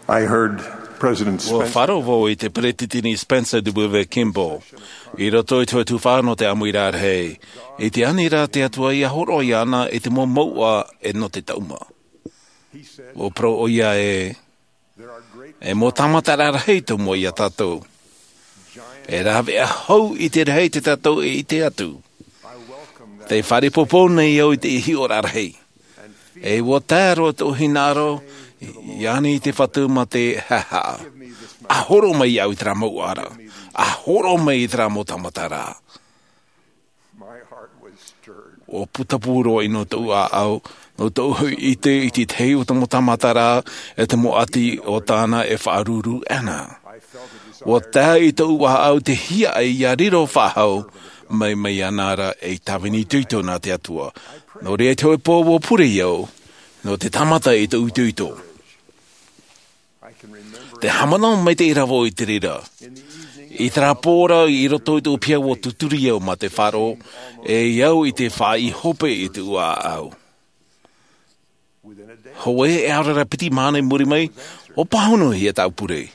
I heard President Ua Spencer wharovo I te Peretitini Spencer W. Kimball. I roto I tu whāno te amuira hei. I te anira te atua ia horo i ana e te mo maua e no te tauma. O pro o ia e mo tamata rara hei tau mo ia tātou. E rawe a hau I te rei te tātou e I te atu. Te whare popo nei au I te ihi o rara hei. E wo tāro te ohinaro, iani te whatu ma te haha. A horo mai au I tera mau ara. A horo mai I tera mo tamatara. O putapuro I no tau a au, no tau hui I te tei o tamo tamatara, e te mo ati o tāna e whaaruru ana. O tā I tau wa au te hia ai ia riro whahau, mai anara e tawini tuito nā te atua. No rea te oi pōwo pure iau, no te tamata I tau tuito. Te hamana mai te iravo I te rira. I tera pōra I roto I tō pia o tuturi au ma te wharo, e iau I te wha I hope I te ua au. Hoe e aurara piti māne muri mai, o pahono hi e tau pure.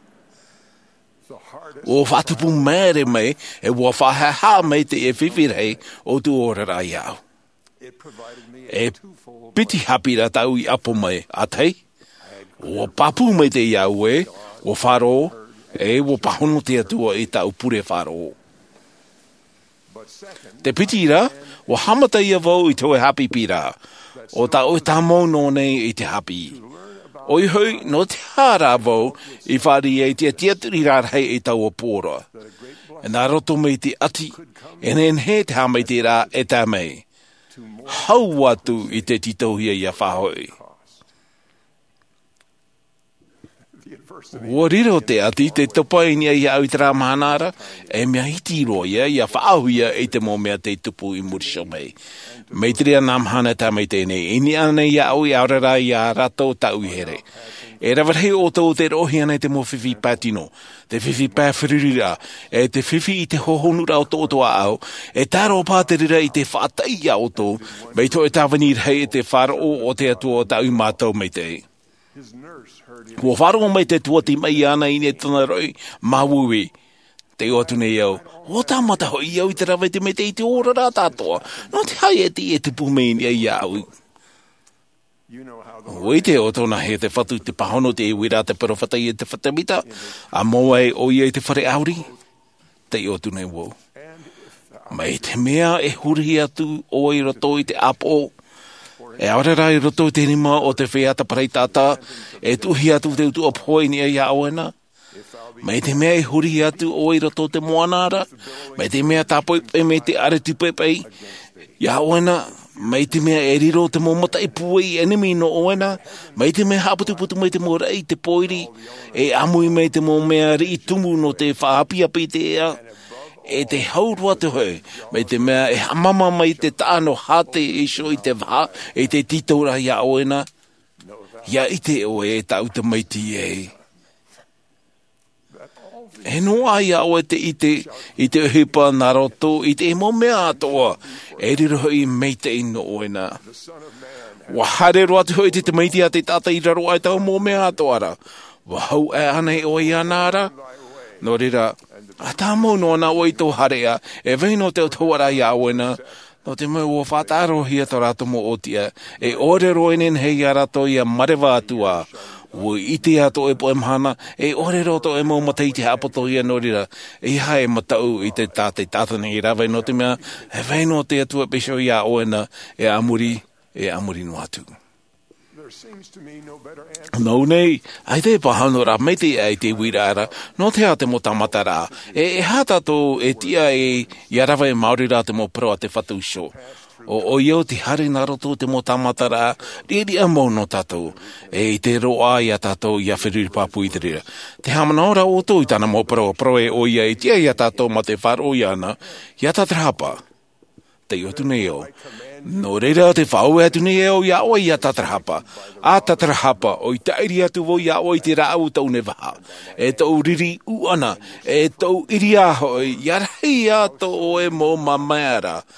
O whatupu mere mai, e ua whahaha mai te e whiwhirei o tu orara iau. E piti hapira tau I apo mai, atei. O papu mai te iau e, o wharo, e o pahono te atua I tau pure wharo. Te pitira, o hamata ia vau I toe hapi pira, o ta o ta mono nei I te hapi. O I hui, no te hara vau, I whari e te tiaturi rārhei I tau o pōra. E nā roto mei te ati, e nen he te hamei te rā e tā mei. Hau atu I te titohia ia whahoi. O riro te ati, te topai nia ia au I tera mahanara, e mea hiti roia ia whaahuia e te mō mea te tupu I murisho mei. Mei te rea nā mahana tā mei tēnei, ini ana ia au I aurara ia rato tau I here. E rawarahi o tō te rohi ana te mō whiwhi pātino, te whiwhi pāwhiririra, e te whiwhi I te hohonura o tō toa au, e tāro pāterira I te whātaia o tō, mei tō e tāwanir hei e te wharo o te atua o tau mātou mei te. Kua wharo mai te tuati mai ana I ne tana roi, mawui. Te otu nei au, o tā mata hoi au I te rawe te me te I te ora rā tātoa, no te hai e te pumei ni ai au. Oi te o tōna he te whatu te pahono te iwira te parowhatai e te whatamita, a moa e o ia I te whare auri, te otu nei wau. Mai te mea e huri atu o I roto I te apo, e aurara I roto I te rima o te wheata parei tata, e tuhi atu te utu opoi ni ai auena, mai te mea I huri atu o I roto te moanara, mai te mea tāpoi e me te aretu pepei, ia oena, mai te mea e riro te momata I puai enemi no oena, mai te mea haputuputu mai te mo rei te poiri, e amui mai te mo mea ri tumu no te whaapiapi te ea, e te haurua te hoi, mai te mea e hamama mai te tāno hate e so I te waha, e te titaura ia oena, ia I te o e tau te maiti e. E no ai au e te I te hipa nā roto, I te mo mea atoa, e riro I meite I no oena. Wahare roa te hoi te maiti a te tata I raro ai tau mo mea atoara. Wahau e anei o I anara. No rira, a tā mau no ana o I tō harea, e veino te o tōara I auena, no te mau o whātaro hia tō rato mo otia, e ore roinen hei a rato I a marewa atua, o ite ato e poe mahana, e ore roto e mo mata I te hapoto ia no rira, e hae matau I te tātane I rawe no te mea, e veino te atua pesho I a oena, e amuri no atu. No nei, ai te pahano ra mei te ai te wirara, no te a te mo tamata rā, e hata tō e tia e iarawa e Māori rā te mo pro a te whatu sho. O iau te hare nā roto te mo tamata rā, riri a mau no tātou, e te roa I a tātou I a whiriri pāpu I te rira. Te hamana ora o tō I tāna mo pro e o ia e tia I a tātou ma te wharo I ana, I a tatrahapa. Te otu nei o. No reira te whau atu nei e o ia o I a tatrahapa. A tatrahapa o I tairi atu vo ia o I te rāu tau ne waha. E tau riri u ana, e tau iri aho I arhei ato o e mo mamaara.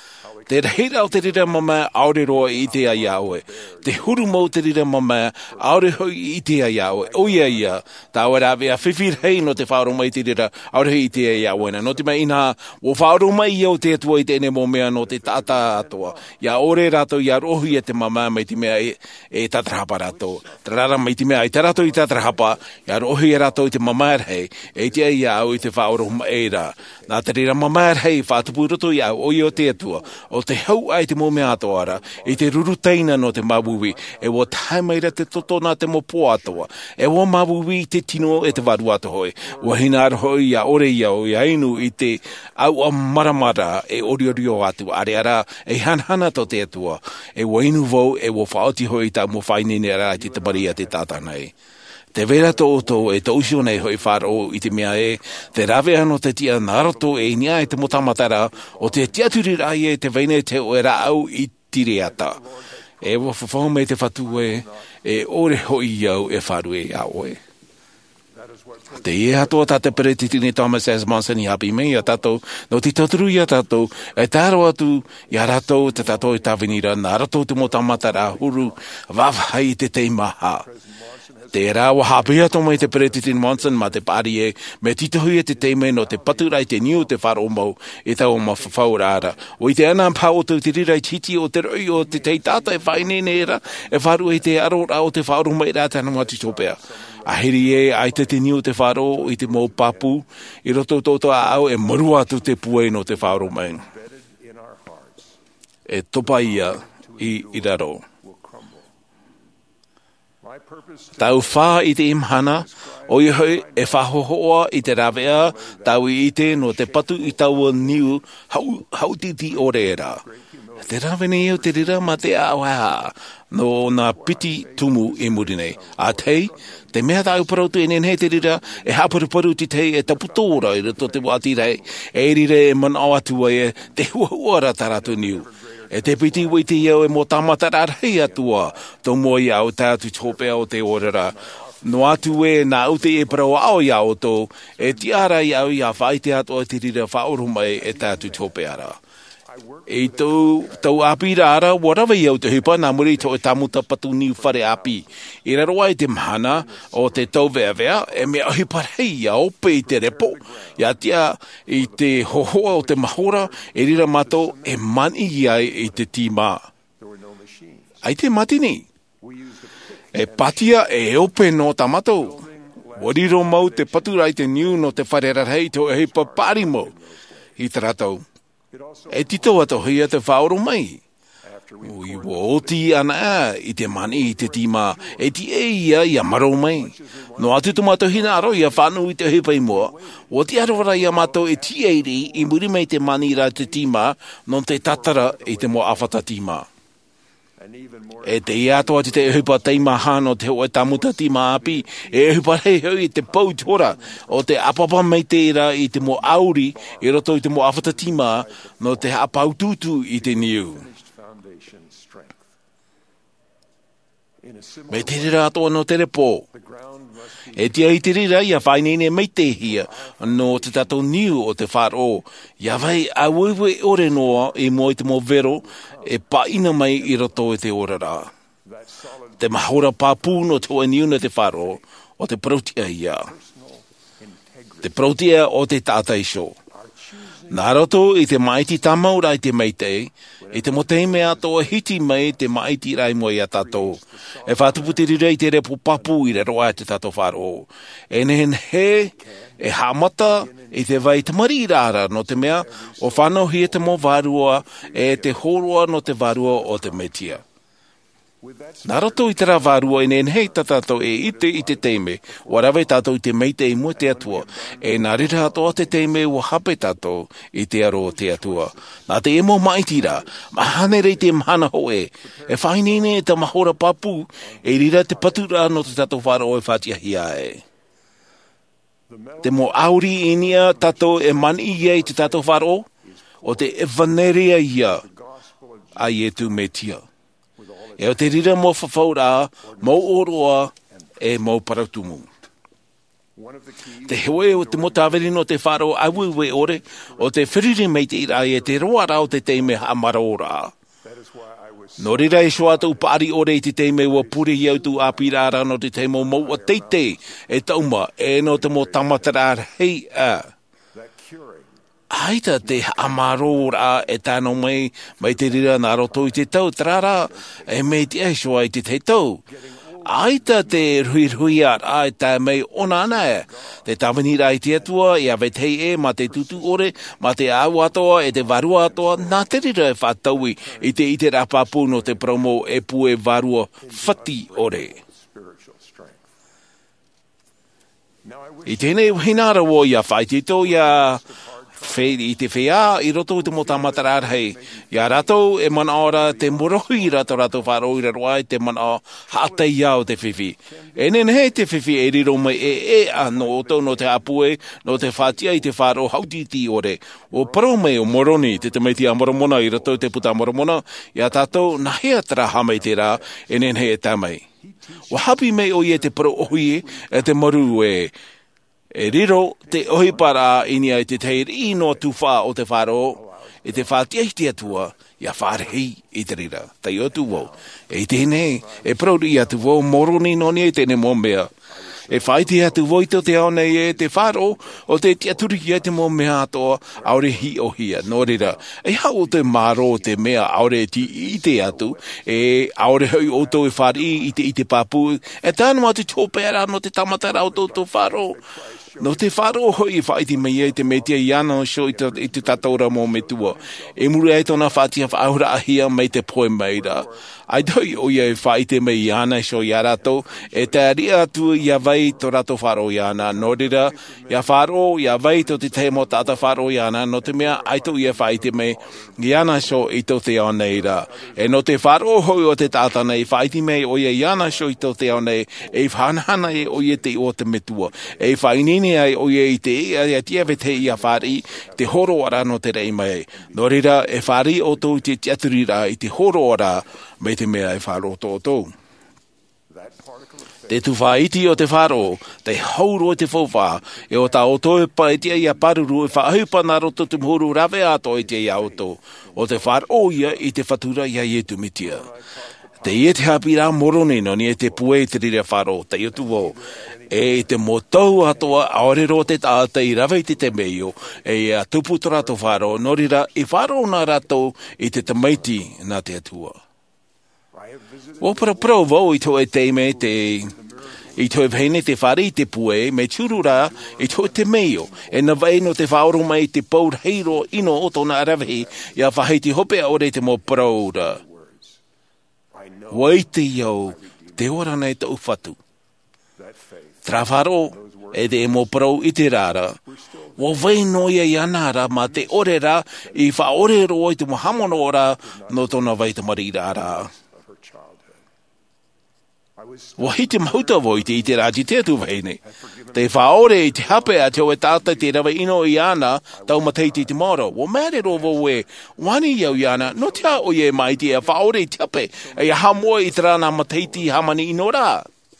Te reira o te rira mama aore roa I te ai aoe. Te huru mo te rira mama aore hoi I te ai aoe. O ia, tāua rā vea whiwhir hei no te whaoro mai te rira aore hoi I te ai aoe. No te mai ina, o whaoro mai au te atua I te ene mo mea no te tata atoa. Ia ore rato ia rohi e te mama mai te mea e tatrahapa rato. Tarara mai te mea I tarato I tatrahapa, ia rohi e rato I te mama hei, e te ai au I te whaoro mai rā. Nā te rira mama hei whātupu roto I au, o I o te atua. O te hau ai te mo mea atoara, I te ruruteina no te mabuwi, e wo taimaira te totona te mo po atoa, e wo mabuwi te tino e te waru ato hoi, wa hina hoi ia ore ia o ia inu I te au a maramara e oriorio atu, are ara e hanhana to te atua, e wo inu vau e wo whaoti hoi ta mo whainene ara te maria te tātanai. Te vera tō e tō usio nei hoi whāro I te mea te rawe ano te tia narato e nia e te motamatara o te tiaturi rai e te veine te o e rau I tireata. E wo whawhau me te whatu e ore hoi iau e wharu e au e. Te ie hatoa tā te peretitini Thomas S. Monson I hapi mei a tātou, no te tauturu I a tātou, e tāro atu I a ratou te tātou I tāwinira, nā ratou te motamatara huru, wawhai te teimaha. Te rawa hapea to mai te Peretitini Monson ma te pari e me titohui e te teime no te paturai te niu te wharo mau e tau ma whawhau rāra. O I te ana pao te rirai titi o te roi o te teitata e whainene era e wharu e te arora o te wharo mai rāta na mati topea. A heri e ai te niu te wharo I te mō papu I roto toto a au e maru atu te pue no te wharo mai. E topa ia I raro. Tau whā I te imhana, o I hoi e whahohoa I te rawea, tau I te no te patu I taua niu hautiti o reera. Te rawene o te rira ma te awa, no nā piti tumu I muri nei. A tei, te mea tau parautu e nenhei te rira, e haparuparu ti tei e taputora I rato te wati rei, e rire e man awatua e te huahuara taratu niu. E te piti witi iau e mo tamatara rei atua, tō mo iau tātu tōpea o te orera. No atu e nā ute e parau ao iau tō, e tiara iau ia whaite atua te rira whaoru mai e tātu tōpea ra. E tau api rara, warawa iau te hipa, nā muri tō e tamuta patu ni whare api. I raroa I te mahana o te tau vea, e mea hipa rei iau pe I te repo. Ia tia I te hohoa o te mahora, e rira mato e mani iai I te tīmā. Ai te matini. E patia e ope no tamato. Wariro mau te paturai te niu no te wharera rei tō e hipa pari mo. I te ratau. E tito ato hia te whaoro mai. Ui woti ana I te mani I te tīmā. E ti e ia I a maro mai. No atu tomato hina aro I a whanu I te hipa I mua. O ti arawara I a mato e ti eiri I muri mai te mani ra te tīmā non te tatara I te mo awhata tīmā. E te iatoa te hipa teima hano te hoa tamuta tīmā api. E hipa rei hui te pautora o te apapa mei teira I te mo auri I roto I te mo awhata tīmā no te apaututu I te niu. Me te rira atoa no te repo. E tia I te rira ia whainene mei te hia no te tato niu o te wharo. Ia vai a wewe ore noa I mo I te mo vero e paina mai I roto I te orara. Te mahora papu no te oa niu na te wharo o te protea ia. Te protea o te tātai sho. Nā roto I te maiti tamaura I te meitei, I te motei mea toa hiti mai te maiti rai mo I a tātou. E whātuputiri rei te repo papu I re roa te tātou wharo. E nehen he, e hamata I te vai tamari rara no te mea, o whanau hi te mo varua, e te horoa no te varua o te metia. Nā roto I te rā vārua I nenhei tātou e ite I te teime, o rawe tātou I te meite I mua te atua, e nā rira atoa te teime o hape tātou I te aro te atua. Nā te emo maitira, mahane rei te mahana hoe, e whainene e te mahora papu, e rira te patura no te tātou whāro e whātia hia e. Te mo auri inia tātou e mani iei te tātou whāro, o te evaneria ia, ai e tu me tia. E o te rira mo whawhaura, mo oroa, e mo paratumu. Te hoe o te motaweri no te wharo auwe ore, o te whiriri mei te ira e te roa rao te teime hamarora. No rira e soa tau paari ore i te teime ua puri i autu a pirara no te teimo mou a teite e tauma e no te mo tamatara hei a. Aita te amarora e tano mai te rira na roto i te tau trara e mei te soa i te te tau. Aita te rui a e tā mei ona ana e. Te tawanira i te atua, i awe tei e, ma te tutu ore, ma te au atoa, e te varua atoa, nā te rira e whātaui i te rapapu no te promo e pu e varua whati ore. I tēnei hinara wo ia whaitito ia i te whea, i roto te motamatara hei. Ia rato e mana ora te morohi rato wharo i raroa te mana haatei au te whiwhi. E nen hei te whiwhi e riro mai e no oto no te apue, no te whatia i te wharo hautiti ore. O paro mai o moroni te meiti a moromona i rato te puta moromona, ia tato na hea tara hamei te rā, e nen hei e tamai. O hapi mei o ie te paro ohi e te maru e riro te ohipara inia i te teiri no tuwha o te wharo, e te whātia i te atua, ia whārehi i te rira. Tai o tu wau. E tēnei, e prauri i atu wau, moroni noni e tēnei mōmea. E whaiti atu wau i te ao nei e te wharo, o te tiaturi i te mōmea atoa, aure hi o hia, no rira. E hau o te maro te mea aure i te atu, e aure hoi o tō e whari i te papu, e tānu atu tōpera no te tamatara o tō wharo. No te wharo hoi whaiti mei e te metia i ana sho i te tataura mō me tua. E muri e tōna whātia whaura ahia mei te poe meira. Ai doi o ia e whaite mei i ana sho i arato, e te aria atu i a vai to rato wharo i ana. No rira, i a wharo i a vai to te te mo tata wharo i ana, no te mea aito i a whaite mei i ana sho i to te ao neira. E no te wharo hoi o te tata nei, whaiti mei o ia i ana sho i to te ao nei, e whanahana e o ia te o te metua. E whainini ai o ia i te ia tia vete i a whari, te horo ara no te rei mai. No rira, e whari o tō te tiaturira i te horo ara, me te mea e wharo tō. Te tuwhaiti o te wharo, te hauro o te whawha, e o tā o tō e paetia i a paruru, e whaahupa nā roto te mhuru rawe ato i te i auto, o te wharo ia i te whatura ia i e tumitia. Te ie te hapi rā moroni no ni e te pue te rira wharo, te i atu wau. E te motau atoa aorero te tāta i rawe i te meio, e a tupu to rato wharo, no rira i wharo nā rato i te tamaiti nā te atua. O para vau i tō e teime i tō e vhene te whare i te pue, me churura i tō te meio, e na vai no te whaoro mai te paur heiro ino o tōna arawehi, ia whahei te hope aore te mo praura. Wai te iau, te ora nei te uwhatu. Trawharo, e te e mo prau i te rara, wa vai noia i anara ma te orera i whaorero i te mohamono ora no tōna vai te mari rara. Wa hi te mauta voi te i te raji te atu vahine. Te whaore i te hape a teo e tātai te rawa ino i ana tau mateiti te moro. Wa mere rovo we wani iau i ana no te a o ye mai te a whaore i te hape e a hamoa i te rana mateiti hamani ino rā.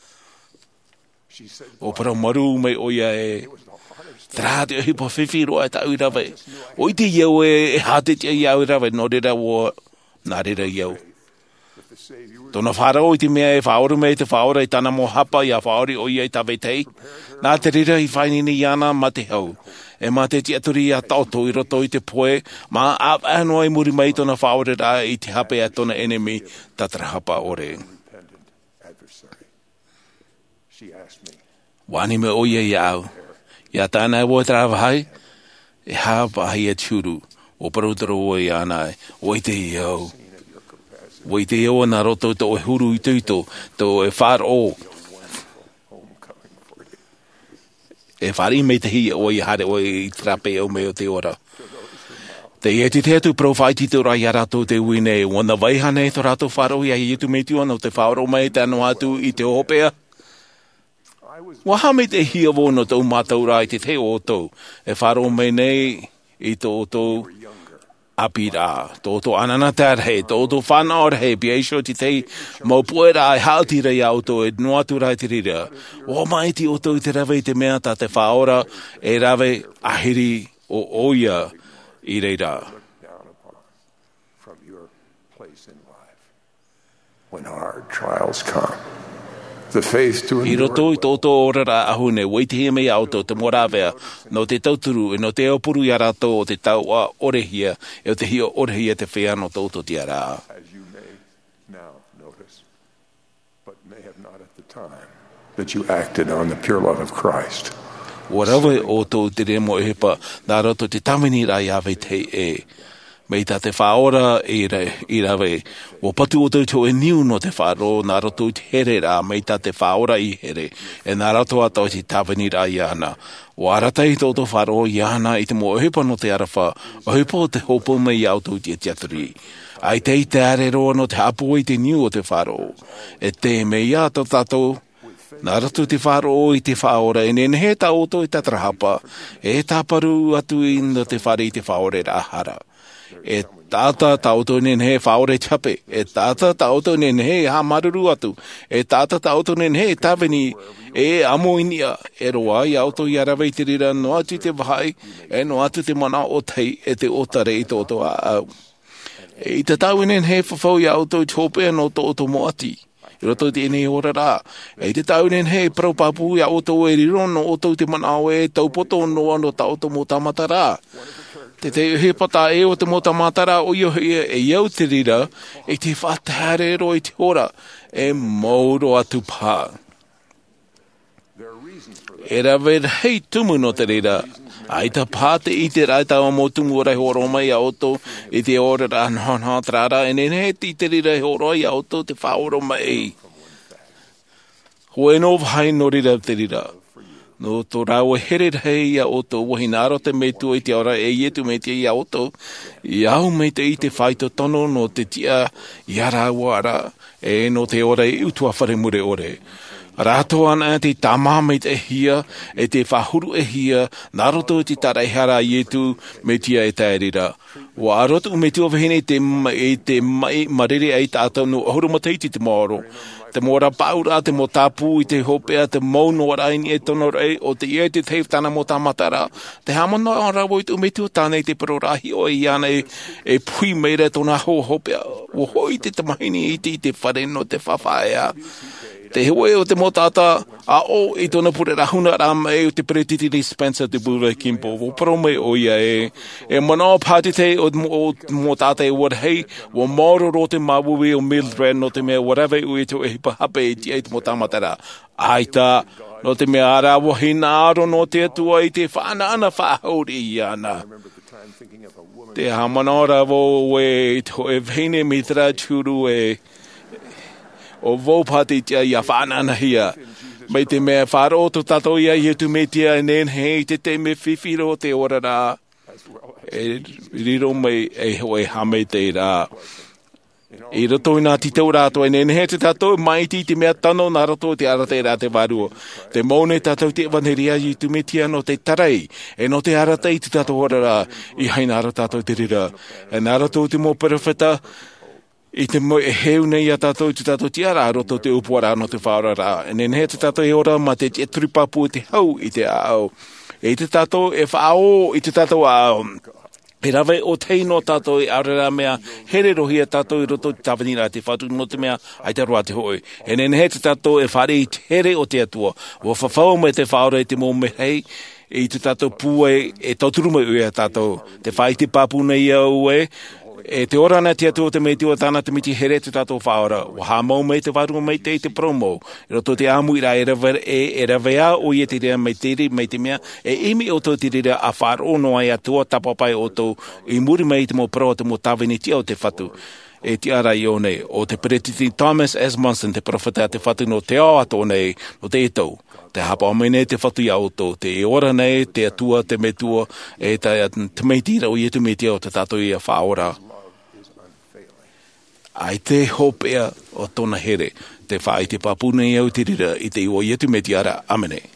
O para maru me o ia e trāte o hipa whiwhi roa e tau i rawe. O i te iau e hate te iau i rawe no rera o nā rera iau. Tōna whārau i te mea e whaoru mei te whaora i tana mo hapa i a whaori o ia i tawetei. Nā te rira i whainini i ana ma te hau. E ma te tiaturi i a tauto i roto i te poe, ma ap anua i muri mei tōna whaore rā i te hape a tōna enemi tatara hapa ore. Wani me o ia i au. Ia tāna e woe trawahai, e hapa hai e tūru, o parutaro o i ana o i te iau. Wai te ewa nā roto tō e huru i tūto, tō e whāro. E whāri mei te hi o i hare o i trape o meo te ora. Te e te atu profiti tō rai a rato te uine, wana waihane tō rato whāro i a i tu mei tua no te whāro mei te anu atu i te hopea. Waha mei te hi avo no tō mātau rai te te o tō, e whāro mei nei i tō tō apira toto ananatar he toto fanor he biesho ti te mo puera ai haltira ia auto e noatura tirira o mai ti auto te rave te mea ta te whaora e rave ahiri o oia I reira. From your place in life when hard trials come. The faith to I roto I toto orara ahune, waiti me auto te moravea, no te tauturu, e no te opuru I arato o te taua orehia, e o te hio orehia te wheano toto te ara. As you may now notice, but may have not at the time, that you acted on the pure love of Christ. Wa rawe o tō te remo e hepa, nā roto te tamini ra iawe te e. Mei tā te whaora I rawe. O patu o tau e niu no te wharo, nā roto te here rā, mei tā te whaora I here. E nā roto ato te tamini ra iana. O aratai tō wharo iana I te mo hepa no te arafa, o hepa o te hopo mei auto te teaturi. Ai te I te are roa no te apu I te niu o te wharo. E te mei ato tātou, nā rato te wharo I te whaora, e nene he tā oto I tatrahapa, e tāparu atu I no te whare I te whaore rāhara. E tāta tauto nene he whaore chape, e tāta tauto nene he ha maruru atu, e tāta tauto nene he tawini, e amo inia, e roa I auto I arawei te rira, no atu te wahai, e no atu te mana o tei, e te otare I toto a au. E I te tau nene he whawhau I auto I tōpea no toto moati. I roto te ene ora rā. E te taunen he praupapū ia oto e riro no oto te manao e taupoto noa no tauto mō tamata rā. Te he pata e o te mō tamata rā o io e iau te rira e te whatare ro I te ora e mauro atu pā. E rawe hei tumu no te rira. Ai ta pāte I te rai tawa mō tumu ora horo mai a oto I te ora rā nā trara e nene he te rira horo I a oto te whaoro mai. Hoe no vai no rira te rira. No tō rau e here hei a oto wahi nāro te metua I te ora e ietu me te I a oto. I au me te I te whaito tono no te tia I a rāua ara e no te ora I utua whare mure ore. Rato ana te tamame te hia, e te whahuru e hia, nā roto te taraihara I etu me tia e taerira. Wa aroto me tua wahine te mai marere ai tātou no ahuru mataiti te maoro. Te mora paura, te mo tāpū I te hopea, te mauno raini e tono rei, o te ia te teif tana mo tamatara. Te hamana o rawo I tu me tua tānei te parorahi o iana e pui meira tona ho hopea. O hoi te tamahini I te whareno te whawhaea. Te hewe o te motata a o I tona pure rahuna rama e o te pretitiri Spencer te bura kimpo. O parome o ia e mana pātite o motata e warhei o mauro ro te mawui o Mildred no te mea whatever ui to e hipa hape I te eit mo tamatara. Aita no te mea ara wahina aro no te atua I te whanana whahauri I ana. Te hamanora vo e to e vene mitra churu e o vōpati tia ia whanana hia. Mei te mea wharo to tato ia I tu me tia nen hei te me whiwhiro te ora rā. E riro mei e hoe hame te rā. I roto I nā titau rātua nen hei te tato mai ti te mea tano nā roto te arate rā te waruo. Te maune tato te waneria I tu me tia no te tarei. E no te arate I te tato ora rā. I hai nā tato te rira. E nā roto te mō perewheta. I te mo e heu nei a tātou te tātou tiara roto te upuara no te whaora rā. E nene he te tātou e ora ma te turipapu te hau I te ao. E te tātou e whaao I te tātou ao. E rawe o teino tātou e aurera mea here rohi a tātou I roto te tawanira te whatu no te mea ai te roa te hoi. E nene he te tātou e whare I te here o te atua. O whawhau me te whaora I te mō me hei. I te tātou pūe e tauturu mai ue a tātou. Te whai te papu nei au e. E te ora na te atua te mei tua tāna te miti here te tātou whaora. Waha mau mei te waru mei te promo. I roto te amu ira e rawea o I te rea mei te mea. E imi o tō te rea a wharo no ai atua tapapai o tō I muri mei te mo pro te mo tawini tia o te whatu. E te ara I o nei. O te Peretiti Thomas Asmonson te profeta te whatu no te ao ato nei no te etau. Te hapa o mene te whatu I auto. Te e ora nei, te atua, te metua, e te meitira o I tu meitia o te tātou I a whaora. Ai te hopea o tona here, te whaai te papune I au te rira I te iwa I tu me tiara, amene.